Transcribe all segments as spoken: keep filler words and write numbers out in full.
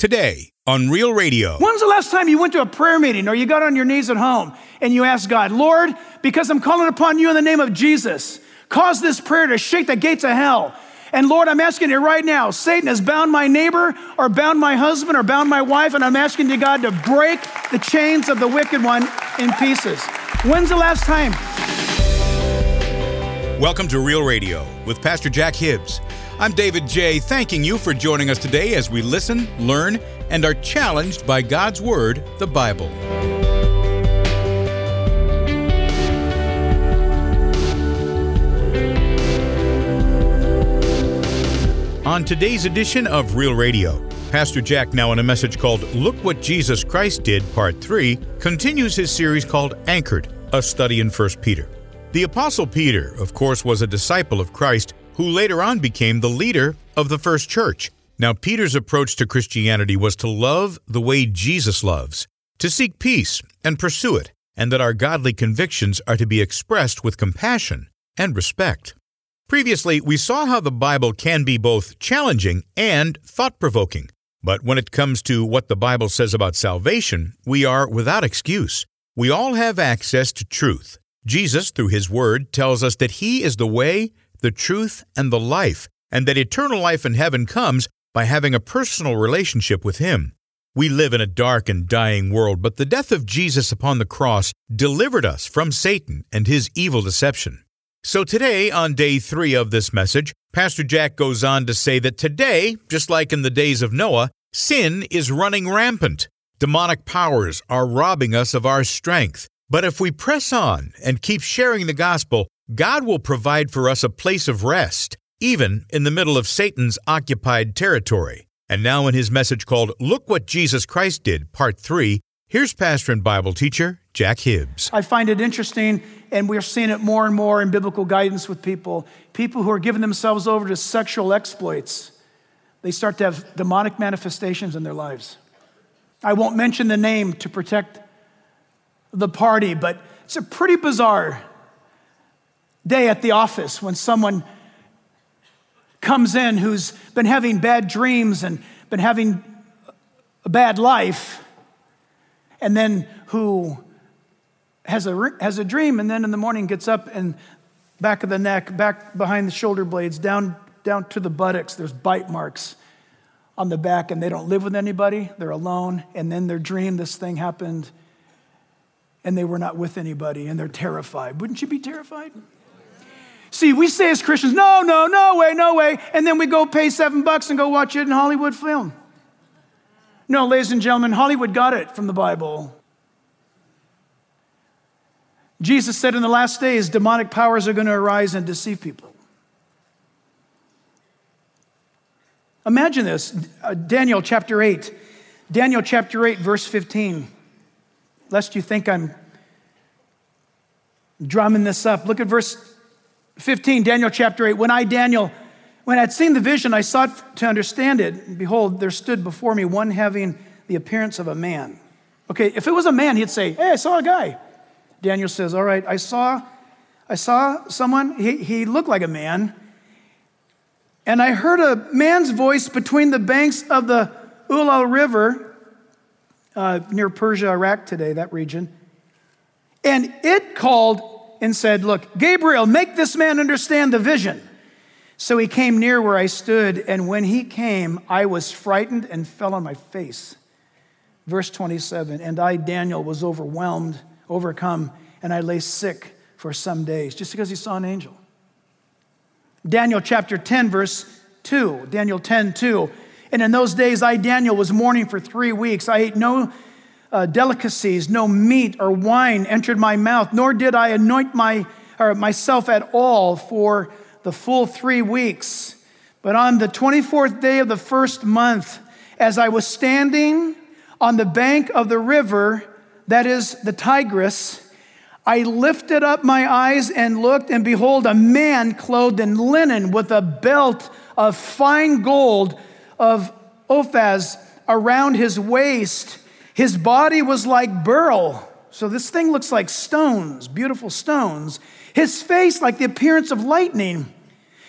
today on Real Radio. When's the last time you went to a prayer meeting or you got on your knees at home and you asked God, Lord, because I'm calling upon you in the name of Jesus, cause this prayer to shake the gates of hell. And Lord, I'm asking you right now, Satan has bound my neighbor or bound my husband or bound my wife, and I'm asking you, God, to break the chains of the wicked one in pieces. When's the last time? Welcome to Real Radio with Pastor Jack Hibbs. I'm David J., thanking you for joining us today as we listen, learn, and are challenged by God's Word, the Bible. On today's edition of Real Radio, Pastor Jack, now in a message called Look What Jesus Christ Did, Part three, continues his series called Anchored, a study in First Peter. The Apostle Peter, of course, was a disciple of Christ who later on became the leader of the first church. Now, Peter's approach to Christianity was to love the way Jesus loves, to seek peace and pursue it, and that our godly convictions are to be expressed with compassion and respect. Previously, we saw how the Bible can be both challenging and thought-provoking. But when it comes to what the Bible says about salvation, we are without excuse. We all have access to truth. Jesus, through His Word, tells us that He is the way, the truth, and the life, and that eternal life in heaven comes by having a personal relationship with Him. We live in a dark and dying world, but the death of Jesus upon the cross delivered us from Satan and his evil deception. So today, on day three of this message, Pastor Jack goes on to say that today, just like in the days of Noah, sin is running rampant. Demonic powers are robbing us of our strength. But if we press on and keep sharing the gospel, God will provide for us a place of rest, even in the middle of Satan's occupied territory. And now in his message called Look What Jesus Christ Did, Part three, here's pastor and Bible teacher Jack Hibbs. I find it interesting, and we're seeing it more and more in biblical guidance with people, people who are giving themselves over to sexual exploits. They start to have demonic manifestations in their lives. I won't mention the name to protect the party, but it's a pretty bizarre day at the office when someone comes in who's been having bad dreams and been having a bad life, and then who has a has a dream, and then in the morning gets up and back of the neck, back behind the shoulder blades, down down to the buttocks, there's bite marks on the back, and they don't live with anybody, they're alone, and then their dream, this thing happened, and they were not with anybody, and they're terrified. Wouldn't you be terrified? See, we say as Christians, no, no, no way, no way, and then we go pay seven bucks and go watch it in Hollywood film. No, ladies and gentlemen, Hollywood got it from the Bible. Jesus said in the last days, demonic powers are going to arise and deceive people. Imagine this, uh, Daniel chapter eight. Daniel chapter eight, verse fifteen. Lest you think I'm drumming this up. Look at verse fifteen, Daniel chapter eight. When I, Daniel, when I had seen the vision, I sought to understand it. And behold, there stood before me one having the appearance of a man. Okay, if it was a man, he'd say, hey, I saw a guy. Daniel says, all right, I saw I saw someone, he, he looked like a man, and I heard a man's voice between the banks of the Ulal River, uh, near Persia, Iraq today, that region, and it called and said, look, Gabriel, make this man understand the vision. So he came near where I stood, and when he came, I was frightened and fell on my face. Verse twenty-seven, and I, Daniel, was overwhelmed, overcome, and I lay sick for some days, just because he saw an angel. Daniel chapter ten, verse two, Daniel ten, two, and in those days I, Daniel, was mourning for three weeks. I ate no Uh, delicacies, no meat or wine entered my mouth, nor did I anoint my or myself at all for the full three weeks. But on the twenty-fourth day of the first month, as I was standing on the bank of the river, that is the Tigris, I lifted up my eyes and looked, and behold, a man clothed in linen with a belt of fine gold of Ophaz around his waist. His body was like beryl. So this thing looks like stones, beautiful stones. His face like the appearance of lightning.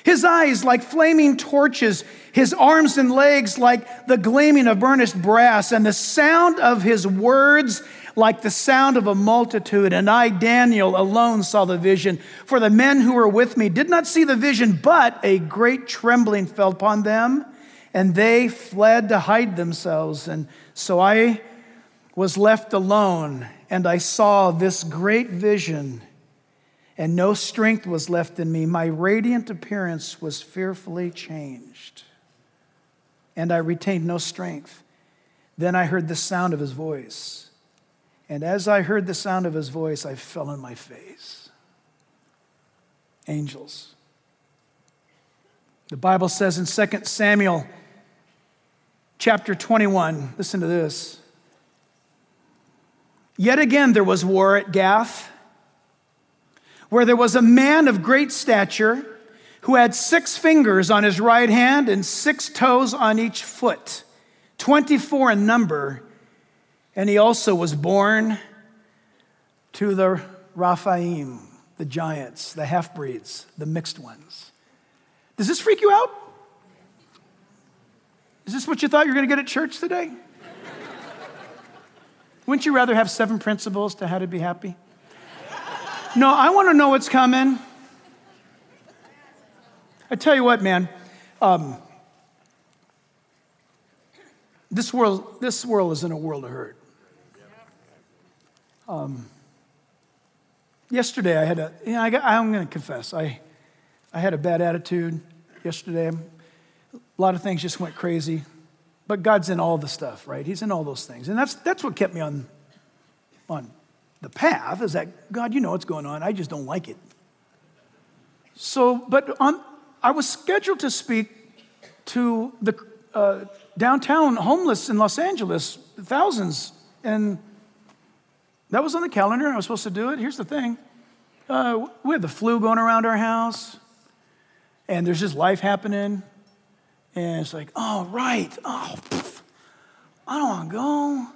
His eyes like flaming torches, his arms and legs like the gleaming of burnished brass, and the sound of his words like the sound of a multitude. And I, Daniel, alone saw the vision. For the men who were with me did not see the vision, but a great trembling fell upon them, and they fled to hide themselves. And so I was left alone, and I saw this great vision, and no strength was left in me. My radiant appearance was fearfully changed, and I retained no strength. Then I heard the sound of his voice, and as I heard the sound of his voice, I fell on my face. Angels. The Bible says in Second Samuel chapter twenty-one, listen to this. Yet again there was war at Gath, where there was a man of great stature who had six fingers on his right hand and six toes on each foot, twenty-four in number. And he also was born to the Raphaim, the giants, the half-breeds, the mixed ones. Does this freak you out? Is this what you thought you were going to get at church today? Wouldn't you rather have seven principles to how to be happy? No, I want to know what's coming. I tell you what, man. Um, this world, this world is in a world of hurt. Um, yesterday, I had a. You know, I got, I'm going to confess, I, I had a bad attitude yesterday. A lot of things just went crazy, but God's in all the stuff, right? He's in all those things, and that's that's what kept me on, on the path. Is that God? You know what's going on. I just don't like it. So, but on, I was scheduled to speak to the uh, downtown homeless in Los Angeles, thousands, and that was on the calendar. I was supposed to do it. Here's the thing: uh, we have the flu going around our house, and there's just life happening. And it's like, oh, right. Oh, pff, I don't want to go.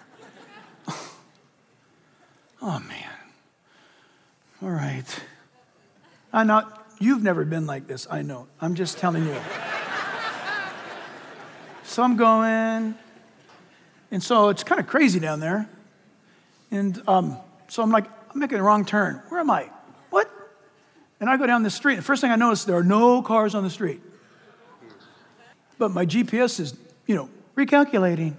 Oh, man. All right. I know, you've never been like this. I know. I'm just telling you. So I'm going. And so it's kind of crazy down there. And um, so I'm like, I'm making the wrong turn. Where am I? What? And I go down the street. The first thing I notice, there are no cars on the street. But my G P S is, you know, recalculating.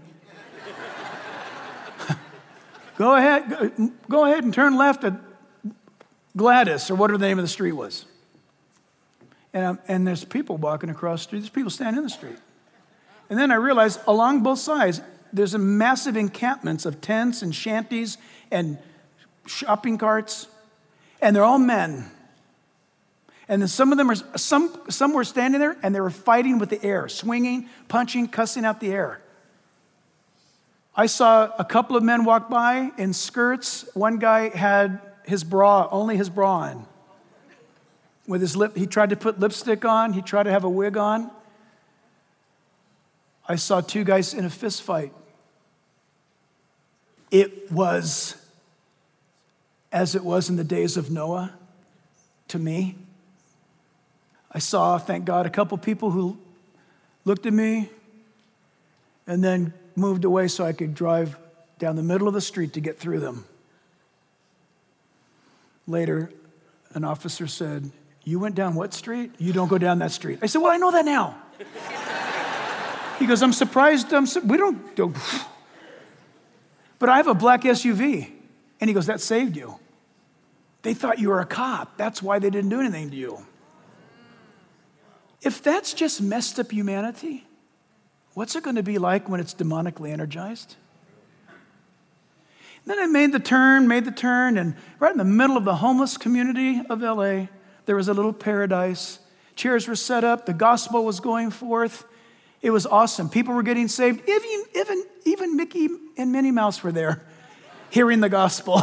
go ahead, go, go ahead and turn left at Gladys, or whatever the name of the street was. And, um, and there's people walking across the street. There's people standing in the street. And then I realized along both sides, there's a massive encampments of tents and shanties and shopping carts. And they're all men. And then some of them are, some, some were standing there and they were fighting with the air, swinging, punching, cussing out the air. I saw a couple of men walk by in skirts. One guy had his bra, only his bra on. With his lip, he tried to put lipstick on. He tried to have a wig on. I saw two guys in a fist fight. It was as it was in the days of Noah to me. I saw, thank God, a couple people who looked at me and then moved away so I could drive down the middle of the street to get through them. Later, an officer said, "You went down what street? You don't go down that street." I said, "Well, I know that now." He goes, "I'm surprised. I'm su- we don't go." But I have a black S U V. And he goes, "That saved you. They thought you were a cop. That's why they didn't do anything to you." If that's just messed up humanity, what's it going to be like when it's demonically energized? Then I made the turn, made the turn, and right in the middle of the homeless community of L A, there was a little paradise. Chairs were set up. The gospel was going forth. It was awesome. People were getting saved. Even, even, even Mickey and Minnie Mouse were there hearing the gospel.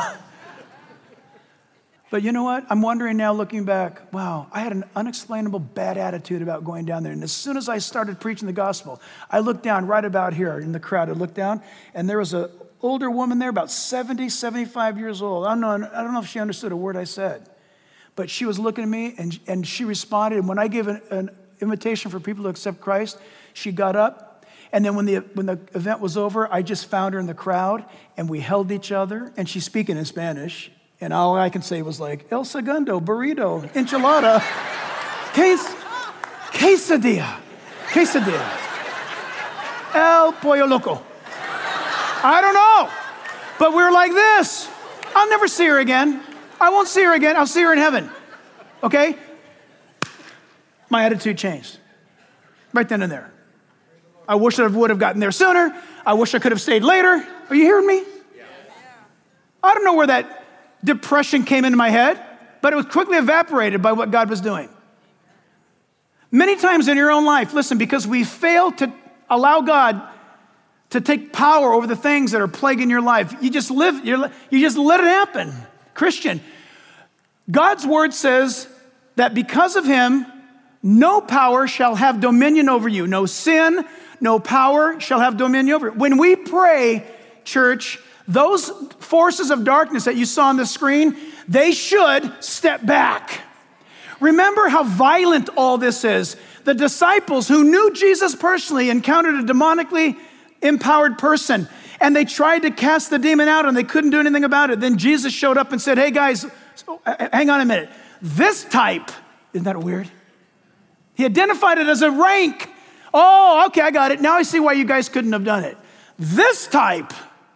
But you know what? I'm wondering now, looking back, wow, I had an unexplainable bad attitude about going down there. And as soon as I started preaching the gospel, I looked down right about here in the crowd. I looked down, and there was an older woman there, about seventy, seventy-five years old. I don't know, I don't know if she understood a word I said. but she was looking at me and, and she responded. And when I gave an, an invitation for people to accept Christ, she got up. And then when the, when the event was over, I just found her in the crowd and we held each other, and she's speaking in Spanish. And all I can say was like, El segundo, burrito, enchilada, ques, quesadilla, quesadilla, el pollo loco. I don't know. But we were like this. I'll never see her again. I won't see her again. I'll see her in heaven. Okay? My attitude changed. Right then and there. I wish I would have gotten there sooner. I wish I could have stayed later. Are you hearing me? I don't know where that depression came into my head, but it was quickly evaporated by what God was doing. Many times in your own life, listen, because we fail to allow God to take power over the things that are plaguing your life, you just live, you just let it happen. Christian, God's word says that because of him, no power shall have dominion over you. No sin, no power shall have dominion over you. When we pray, church, those forces of darkness that you saw on the screen, they should step back. Remember how violent all this is. The disciples who knew Jesus personally encountered a demonically empowered person, and they tried to cast the demon out and they couldn't do anything about it. Then Jesus showed up and said, hey guys, hang on a minute. This type, isn't that weird? He identified it as a rank. Oh, okay, I got it. Now I see why you guys couldn't have done it. This type,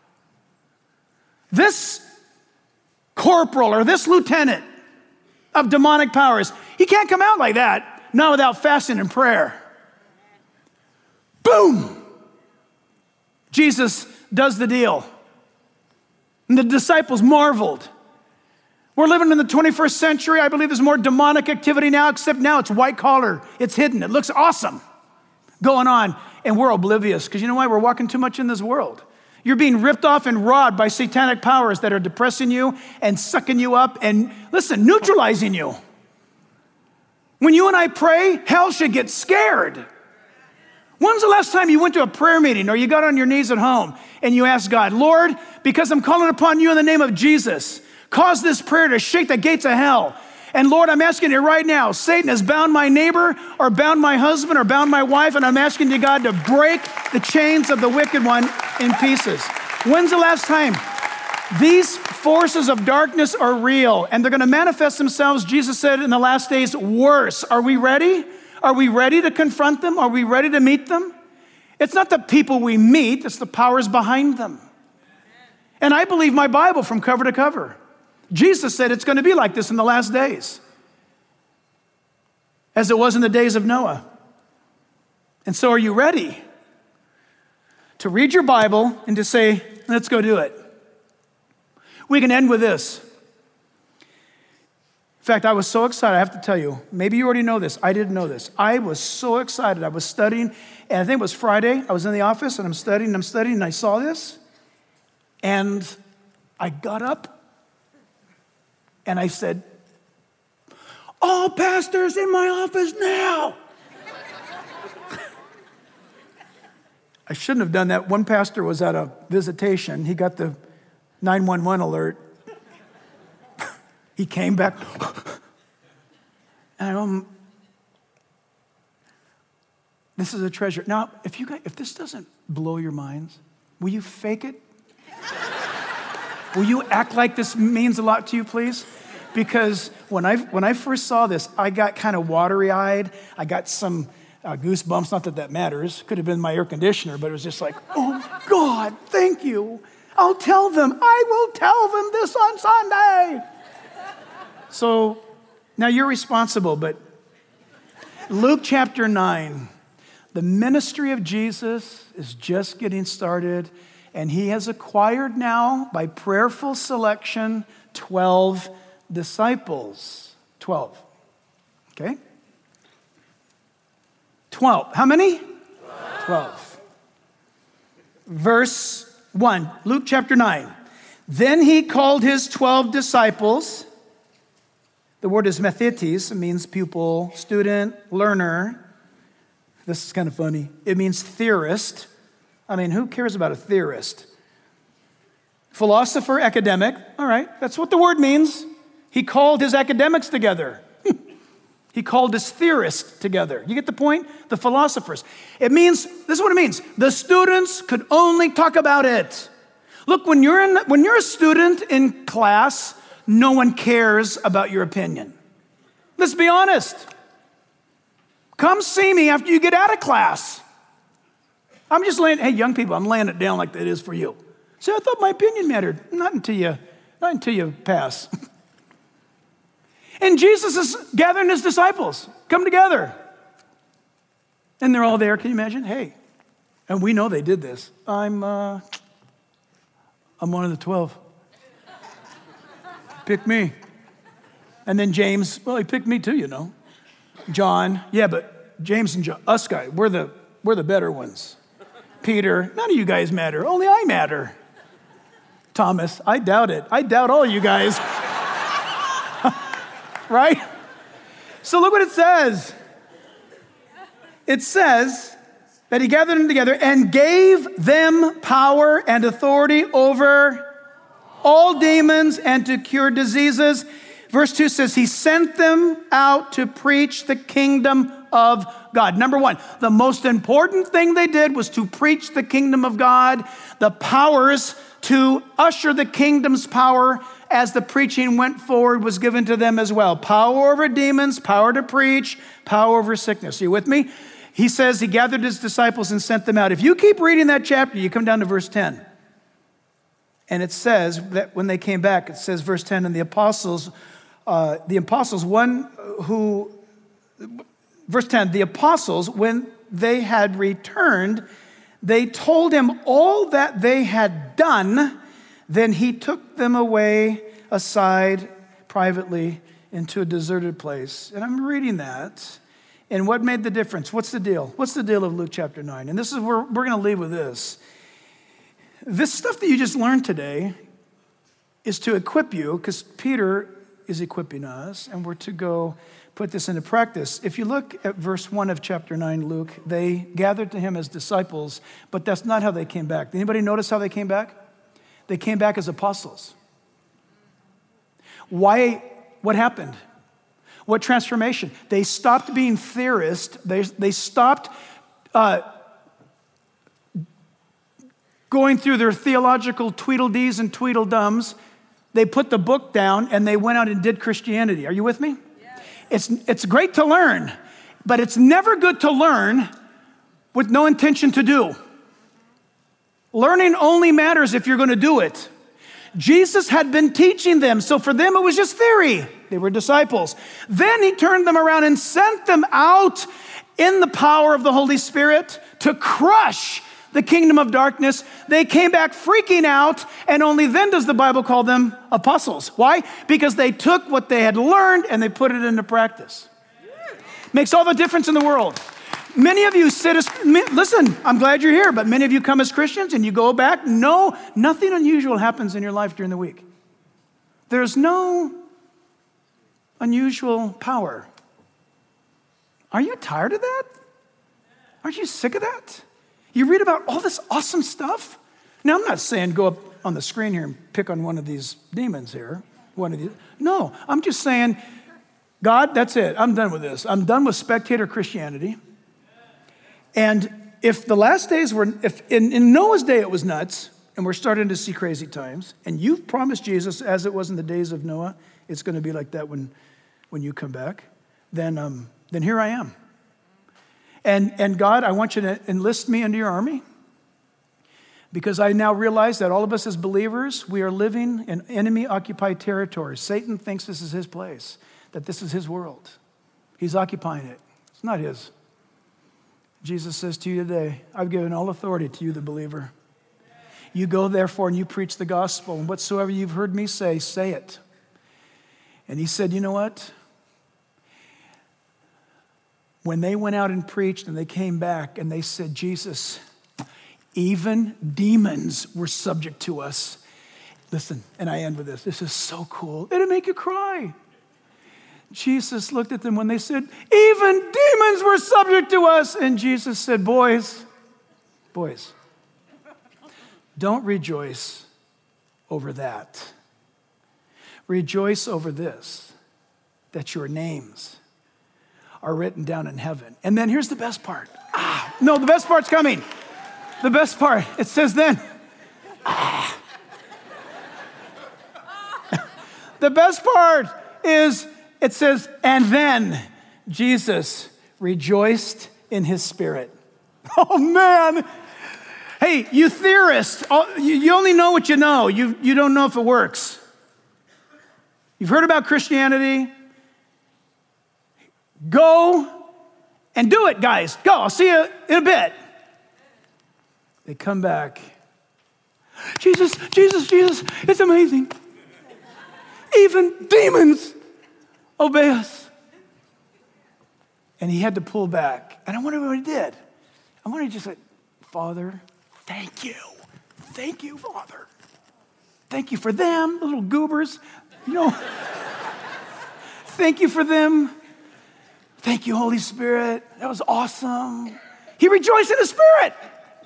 this corporal or this lieutenant of demonic powers, he can't come out like that, not without fasting and prayer. Boom! Jesus does the deal. And the disciples marveled. We're living in the twenty-first century. I believe there's more demonic activity now, except now it's white collar. It's hidden. It looks awesome going on. And we're oblivious because you know why? We're walking too much in this world. You're being ripped off and robbed by satanic powers that are depressing you and sucking you up and, listen, neutralizing you. When you and I pray, hell should get scared. When's the last time you went to a prayer meeting or you got on your knees at home and you asked God, Lord, because I'm calling upon you in the name of Jesus, cause this prayer to shake the gates of hell. And Lord, I'm asking you right now, Satan has bound my neighbor or bound my husband or bound my wife, and I'm asking you, God, to break the chains of the wicked one in pieces. When's the last time? These forces of darkness are real, and they're going to manifest themselves, Jesus said, in the last days, worse. Are we ready? Are we ready to confront them? Are we ready to meet them? It's not the people we meet, it's the powers behind them. And I believe my Bible from cover to cover. Jesus said it's going to be like this in the last days, as it was in the days of Noah. And so are you ready to read your Bible and to say, let's go do it? We can end with this. In fact, I was so excited, I have to tell you, maybe you already know this, I didn't know this. I was so excited, I was studying, and I think it was Friday, I was in the office and I'm studying, and I'm studying, and I saw this, and I got up, and I said, all pastors in my office now. I shouldn't have done that. One pastor was at a visitation, he got the nine one one alert. He came back, and I um, this is a treasure. Now, if you guys, if this doesn't blow your minds, will you fake it? Will you act like this means a lot to you, please? Because when I when I first saw this, I got kind of watery-eyed. I got some uh, goosebumps. Not that that matters. Could have been my air conditioner, but it was just like, oh God, thank you. I'll tell them. I will tell them this on Sunday. So now you're responsible, but Luke chapter nine, the ministry of Jesus is just getting started, and he has acquired now, by prayerful selection, twelve disciples. twelve. Okay? twelve. How many? twelve. twelve. Verse one, Luke chapter nine. Then he called his twelve disciples. The word is methetes. It means pupil, student, learner. This is kind of funny. It means theorist. I mean, who cares about a theorist? Philosopher, academic. All right, that's what the word means. He called his academics together. He called his theorists together. You get the point? The philosophers. It means, this is what it means. The students could only talk about it. Look, when you're in, when you're a student in class, no one cares about your opinion. Let's be honest. Come see me after you get out of class. I'm just laying, hey, young people, I'm laying it down like that is for you. See, I thought my opinion mattered. Not until you, not until you pass. And Jesus is gathering his disciples. Come together. And they're all there. Can you imagine? Hey, and we know they did this. I'm, uh, I'm one of the twelve. Pick me. And then James, well, he picked me too, you know. John, yeah, but James and John, us guys, we're the, we're the better ones. Peter, none of you guys matter. Only I matter. Thomas, I doubt it. I doubt all you guys. Right? So look what it says. It says that he gathered them together and gave them power and authority over all demons and to cure diseases. Verse two says he sent them out to preach the kingdom of God. Number one, the most important thing they did was to preach the kingdom of God, the powers to usher the kingdom's power as the preaching went forward was given to them as well. Power over demons, power to preach, power over sickness. Are you with me? He says he gathered his disciples and sent them out. If you keep reading that chapter, you come down to verse ten. And it says that when they came back, it says verse ten, and the apostles, uh, the apostles, one who, verse ten, the apostles, when they had returned, they told him all that they had done. Then he took them away aside privately into a deserted place. And I'm reading that. And what made the difference? What's the deal? What's the deal of Luke chapter nine? And this is where we're going to leave with this. This stuff that you just learned today is to equip you, because Peter is equipping us, and we're to go put this into practice. If you look at verse one of chapter nine, Luke, they gathered to him as disciples, but that's not how they came back. Did anybody notice how they came back? They came back as apostles. Why? What happened? What transformation? They stopped being theorists. They, they stopped uh, going through their theological tweedledees and tweedledums. They put the book down and they went out and did Christianity. Are you with me? Yes. It's, it's great to learn, but it's never good to learn with no intention to do. Learning only matters if you're going to do it. Jesus had been teaching them, so for them it was just theory. They were disciples. Then he turned them around and sent them out in the power of the Holy Spirit to crush the kingdom of darkness. They came back freaking out, and only then does the Bible call them apostles. Why? Because they took what they had learned and they put it into practice. Makes all the difference in the world. Many of you sit as, listen, I'm glad you're here, but many of you come as Christians and you go back. No, nothing unusual happens in your life during the week. There's no unusual power. Are you tired of that? Aren't you sick of that? You read about all this awesome stuff. Now, I'm not saying go up on the screen here and pick on one of these demons here. One of these. No, I'm just saying, God, that's it. I'm done with this. I'm done with spectator Christianity. And if the last days were, if in, in Noah's day it was nuts, and we're starting to see crazy times, and you've promised Jesus, as it was in the days of Noah, it's going to be like that when, when you come back, then, um, then here I am. And, and God, I want you to enlist me into your army, because I now realize that all of us as believers, we are living in enemy-occupied territory. Satan thinks this is his place, that this is his world. He's occupying it. It's not his. Jesus says to you today, I've given all authority to you, the believer. You go, therefore, and you preach the gospel, and whatsoever you've heard me say, say it. And he said, you know what? When they went out and preached and they came back and they said, Jesus, even demons were subject to us. Listen, and I end with this. This is so cool. It'll make you cry. Jesus looked at them when they said, even demons were subject to us. And Jesus said, boys, boys, don't rejoice over that. Rejoice over this, that your names are written down in heaven. And then here's the best part. Ah, no, the best part's coming. The best part, it says then, ah. The best part is, it says, and then Jesus rejoiced in his spirit. Oh man. Hey, you theorists, you only know what you know. You, you don't know if it works. You've heard about Christianity. Go and do it, guys. Go, I'll see you in a bit. They come back. Jesus, Jesus, Jesus, it's amazing. Even demons obey us. And he had to pull back. And I wonder what he did. I wonder he just said, Father, thank you. Thank you, Father. Thank you for them, the little goobers. You know, thank you for them. Thank you, Holy Spirit. That was awesome. He rejoiced in the Spirit.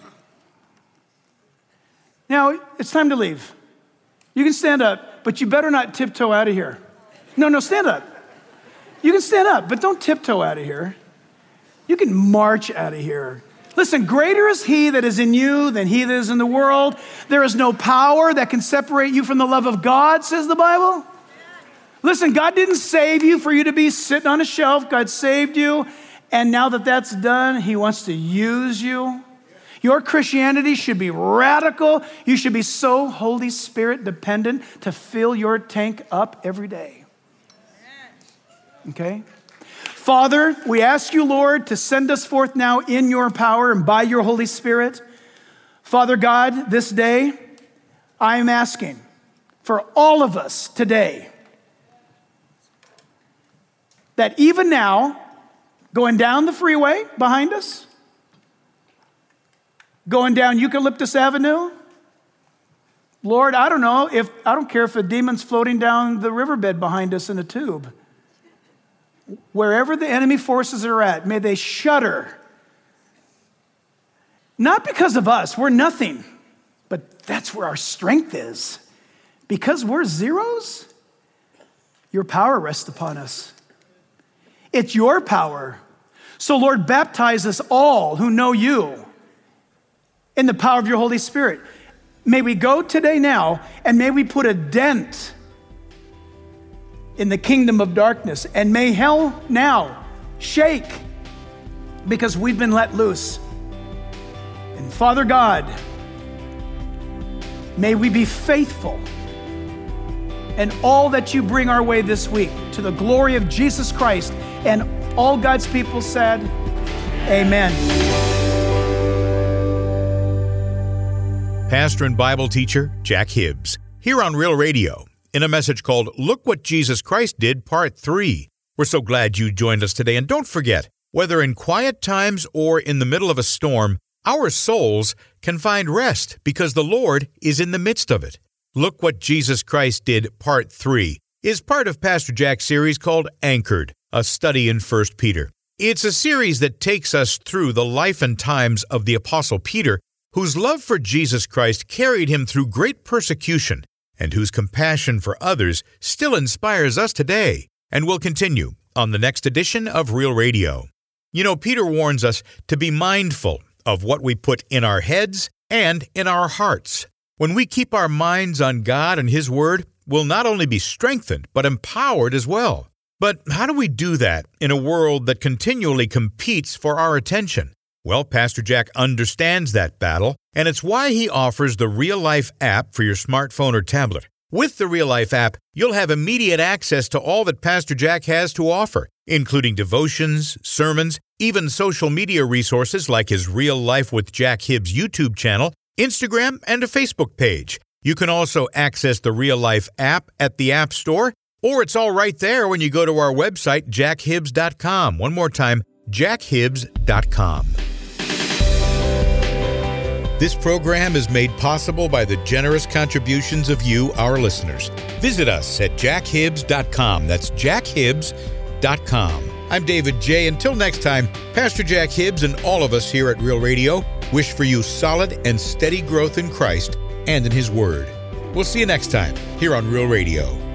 Now, it's time to leave. You can stand up, but you better not tiptoe out of here. No, no, stand up. You can stand up, but don't tiptoe out of here. You can march out of here. Listen, greater is he that is in you than he that is in the world. There is no power that can separate you from the love of God, says the Bible. Listen, God didn't save you for you to be sitting on a shelf. God saved you, and now that that's done, he wants to use you. Your Christianity should be radical. You should be so Holy Spirit dependent to fill your tank up every day. Okay? Father, we ask you, Lord, to send us forth now in your power and by your Holy Spirit. Father God, this day, I am asking for all of us today that even now, going down the freeway behind us, going down Eucalyptus Avenue, Lord, I don't know if, I don't care if a demon's floating down the riverbed behind us in a tube. Wherever the enemy forces are at, may they shudder. Not because of us, we're nothing, but that's where our strength is. Because we're zeros, your power rests upon us. It's your power. So Lord, baptize us all who know you in the power of your Holy Spirit. May we go today now, and may we put a dent in the kingdom of darkness, and may hell now shake because we've been let loose. And Father God, may we be faithful in all that you bring our way this week to the glory of Jesus Christ. And all God's people said, amen. Pastor and Bible teacher Jack Hibbs, here on Real Radio, in a message called Look What Jesus Christ Did, Part three. We're so glad you joined us today. And don't forget, whether in quiet times or in the middle of a storm, our souls can find rest because the Lord is in the midst of it. Look What Jesus Christ Did, Part three is part of Pastor Jack's series called Anchored, a study in First Peter. It's a series that takes us through the life and times of the Apostle Peter, whose love for Jesus Christ carried him through great persecution, and whose compassion for others still inspires us today, and will continue on the next edition of Real Radio. You know, Peter warns us to be mindful of what we put in our heads and in our hearts. When we keep our minds on God and His Word, we'll not only be strengthened, but empowered as well. But how do we do that in a world that continually competes for our attention? Well, Pastor Jack understands that battle, and it's why he offers the Real Life app for your smartphone or tablet. With the Real Life app, you'll have immediate access to all that Pastor Jack has to offer, including devotions, sermons, even social media resources like his Real Life with Jack Hibbs YouTube channel, Instagram, and a Facebook page. You can also access the Real Life app at the App Store, or it's all right there when you go to our website, jack hibbs dot com. One more time, jack hibbs dot com. This program is made possible by the generous contributions of you, our listeners. Visit us at jack hibbs dot com. That's jack hibbs dot com. I'm David J. Until next time, Pastor Jack Hibbs and all of us here at Real Radio wish for you solid and steady growth in Christ and in His Word. We'll see you next time here on Real Radio.